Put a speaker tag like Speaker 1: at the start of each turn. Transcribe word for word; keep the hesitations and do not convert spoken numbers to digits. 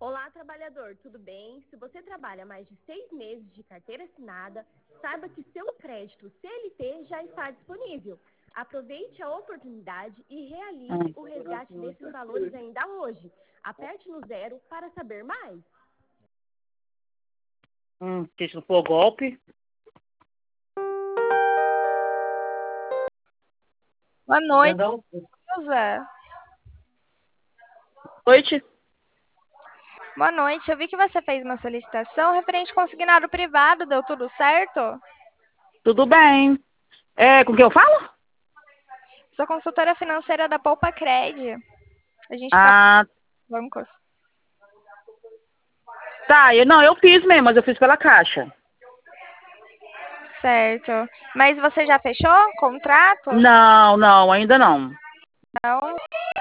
Speaker 1: Olá, trabalhador, tudo bem? Se você trabalha mais de seis meses de carteira assinada, saiba que seu crédito C L T já está disponível. Aproveite a oportunidade e realize o resgate desses valores ainda hoje. Aperte no zero para saber mais.
Speaker 2: Hum, se isso não for golpe.
Speaker 3: Boa noite, Ilza.
Speaker 2: Noite.
Speaker 3: Boa noite. Eu vi que você fez uma solicitação referente ao consignado privado. Deu tudo certo?
Speaker 2: Tudo bem. É, com quem eu falo?
Speaker 3: Sou consultora financeira da Poupa Cred. A gente
Speaker 2: Ah,
Speaker 3: bancos.
Speaker 2: tá. Eu, não, eu fiz mesmo, mas eu fiz pela Caixa.
Speaker 3: Certo. Mas você já fechou contrato?
Speaker 2: Não, não, ainda não.
Speaker 3: Não.